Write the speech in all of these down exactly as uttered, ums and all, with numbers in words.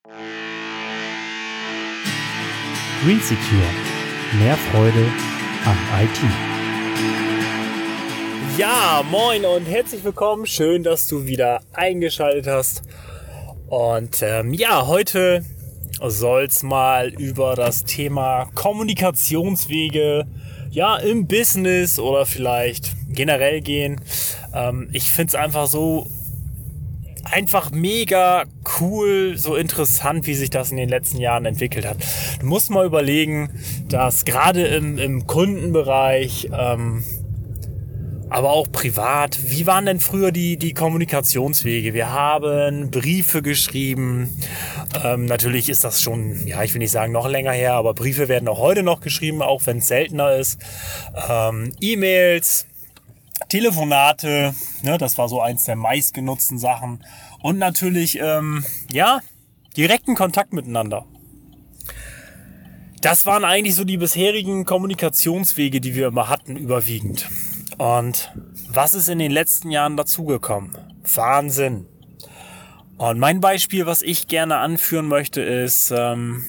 Green Secure. Mehr Freude am I T. Ja, moin und herzlich willkommen. Schön, dass du wieder eingeschaltet hast. Und ähm, ja, heute soll es mal über das Thema Kommunikationswege ja im Business oder vielleicht generell gehen. Ähm, ich finde es einfach so einfach mega cool, so interessant, wie sich das in den letzten Jahren entwickelt hat. Du musst mal überlegen, dass gerade im, im Kundenbereich, ähm, aber auch privat, wie waren denn früher die, die Kommunikationswege? Wir haben Briefe geschrieben. Ähm, natürlich ist das schon, ja, ich will nicht sagen noch länger her, aber Briefe werden auch heute noch geschrieben, auch wenn es seltener ist. Ähm, E-Mails, Telefonate, ne, das war so eins der meistgenutzten Sachen. Und natürlich, ähm, ja, direkten Kontakt miteinander. Das waren eigentlich so die bisherigen Kommunikationswege, die wir immer hatten, überwiegend. Und was ist in den letzten Jahren dazugekommen? Wahnsinn. Und mein Beispiel, was ich gerne anführen möchte, ist, ähm,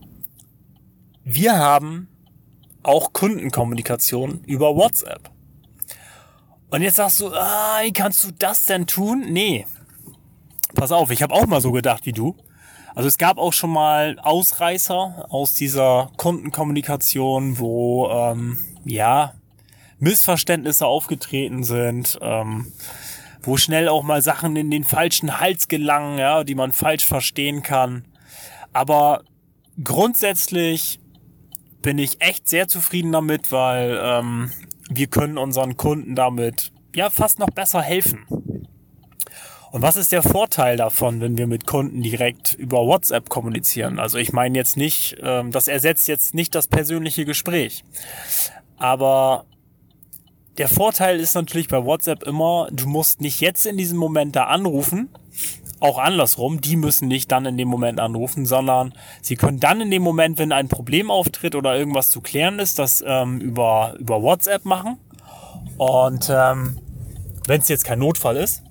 wir haben auch Kundenkommunikation über WhatsApp. Und jetzt sagst du, ah, wie kannst du das denn tun? Nee, pass auf, ich habe auch mal so gedacht wie du. Also es gab auch schon mal Ausreißer aus dieser Kundenkommunikation, wo ähm, ja Missverständnisse aufgetreten sind, ähm, wo schnell auch mal Sachen in den falschen Hals gelangen, ja, die man falsch verstehen kann. Aber grundsätzlich bin ich echt sehr zufrieden damit, weil ähm, wir können unseren Kunden damit ja fast noch besser helfen. Und was ist der Vorteil davon, wenn wir mit Kunden direkt über WhatsApp kommunizieren? Also ich meine jetzt nicht, ähm, das ersetzt jetzt nicht das persönliche Gespräch. Aber der Vorteil ist natürlich bei WhatsApp immer, du musst nicht jetzt in diesem Moment da anrufen, auch andersrum, die müssen nicht dann in dem Moment anrufen, sondern sie können dann in dem Moment, wenn ein Problem auftritt oder irgendwas zu klären ist, das ähm, über, über WhatsApp machen. Und ähm, wenn es jetzt kein Notfall ist,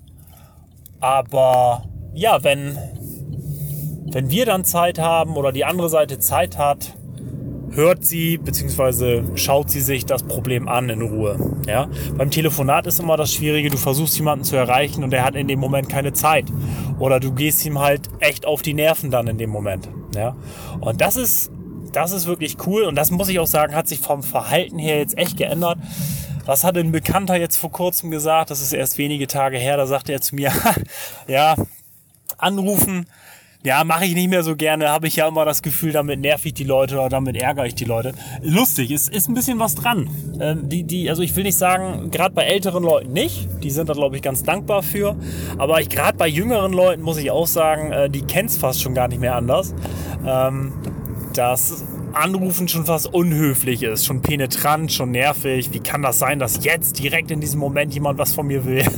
aber ja, wenn, wenn wir dann Zeit haben oder die andere Seite Zeit hat, hört sie bzw. schaut sie sich das Problem an in Ruhe. Ja? Beim Telefonat ist immer das Schwierige, du versuchst jemanden zu erreichen und er hat in dem Moment keine Zeit. Oder du gehst ihm halt echt auf die Nerven dann in dem Moment. Ja? Und das ist, das ist wirklich cool und das muss ich auch sagen, hat sich vom Verhalten her jetzt echt geändert. Was hat ein Bekannter jetzt vor kurzem gesagt? Das ist erst wenige Tage her, da sagte er zu mir, ja, anrufen, ja, mache ich nicht mehr so gerne, habe ich ja immer das Gefühl, damit nerv ich die Leute oder damit ärgere ich die Leute. Lustig, es ist ein bisschen was dran. Ähm, die, die, also ich will nicht sagen, gerade bei älteren Leuten nicht, die sind da glaube ich ganz dankbar für, aber ich gerade bei jüngeren Leuten muss ich auch sagen, äh, die kennen es fast schon gar nicht mehr anders, ähm, dass Anrufen schon fast unhöflich ist, schon penetrant, schon nervig. Wie kann das sein, dass jetzt direkt in diesem Moment jemand was von mir will?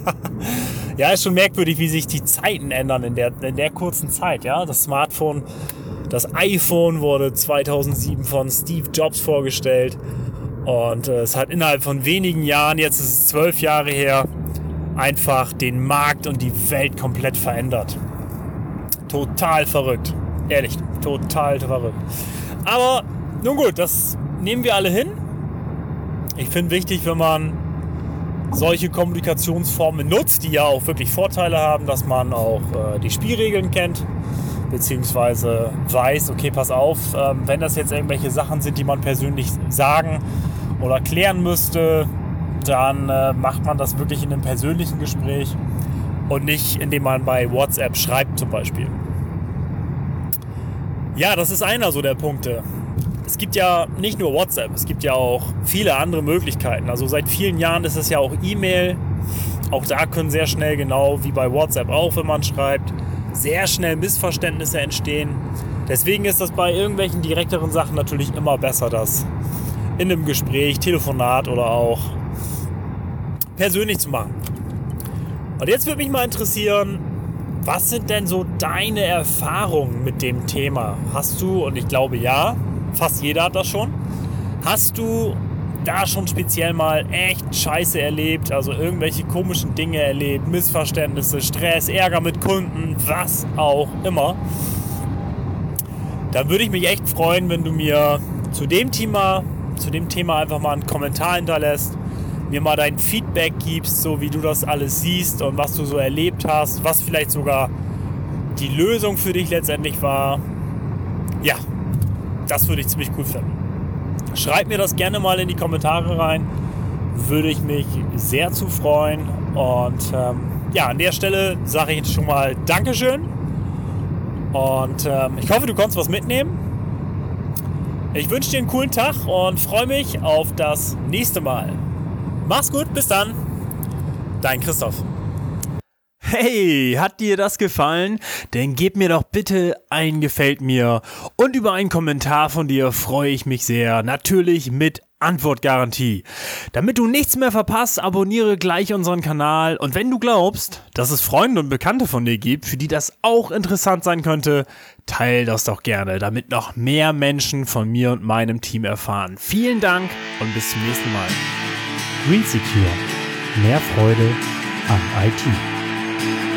Ja, ist schon merkwürdig, wie sich die Zeiten ändern in der, in der kurzen Zeit. Ja, das Smartphone, das iPhone wurde zweitausendsieben von Steve Jobs vorgestellt und äh, es hat innerhalb von wenigen Jahren, jetzt ist es zwölf Jahre her, einfach den Markt und die Welt komplett verändert. Total verrückt. Ehrlich, total verrückt. Aber nun gut, das nehmen wir alle hin. Ich finde wichtig, wenn man solche Kommunikationsformen nutzt, die ja auch wirklich Vorteile haben, dass man auch äh, die Spielregeln kennt, beziehungsweise weiß, okay, pass auf, ähm, wenn das jetzt irgendwelche Sachen sind, die man persönlich sagen oder klären müsste, dann äh, macht man das wirklich in einem persönlichen Gespräch und nicht, indem man bei WhatsApp schreibt zum Beispiel. Ja, das ist einer so der Punkte. Es gibt ja nicht nur WhatsApp, es gibt ja auch viele andere Möglichkeiten. Also seit vielen Jahren ist es ja auch E-Mail. Auch da können sehr schnell, genau wie bei WhatsApp auch, wenn man schreibt, sehr schnell Missverständnisse entstehen. Deswegen ist das bei irgendwelchen direkteren Sachen natürlich immer besser, das in einem Gespräch, Telefonat oder auch persönlich zu machen. Und jetzt würde mich mal interessieren, was sind denn so deine Erfahrungen mit dem Thema? Hast du, und ich glaube ja, fast jeder hat das schon, hast du da schon speziell mal echt Scheiße erlebt, also irgendwelche komischen Dinge erlebt, Missverständnisse, Stress, Ärger mit Kunden, was auch immer? dann würde ich mich echt freuen, wenn du mir zu dem Thema, zu dem Thema einfach mal einen Kommentar hinterlässt, mir mal dein Feedback gibst, so wie du das alles siehst und was du so erlebt hast, was vielleicht sogar die Lösung für dich letztendlich war. Ja, das würde ich ziemlich cool finden. Schreib mir das gerne mal in die Kommentare rein, würde ich mich sehr zu freuen. Und ähm, ja, an der Stelle sage ich jetzt schon mal Dankeschön und ähm, ich hoffe, du konntest was mitnehmen. Ich wünsche dir einen coolen Tag und freue mich auf das nächste Mal. Mach's gut, bis dann. Dein Christoph. Hey, hat dir das gefallen? Dann gib mir doch bitte ein Gefällt mir und über einen Kommentar von dir freue ich mich sehr. Natürlich mit Antwortgarantie. Damit du nichts mehr verpasst, abonniere gleich unseren Kanal und wenn du glaubst, dass es Freunde und Bekannte von dir gibt, für die das auch interessant sein könnte, teile das doch gerne, damit noch mehr Menschen von mir und meinem Team erfahren. Vielen Dank und bis zum nächsten Mal. Green Secure. Mehr Freude am I T.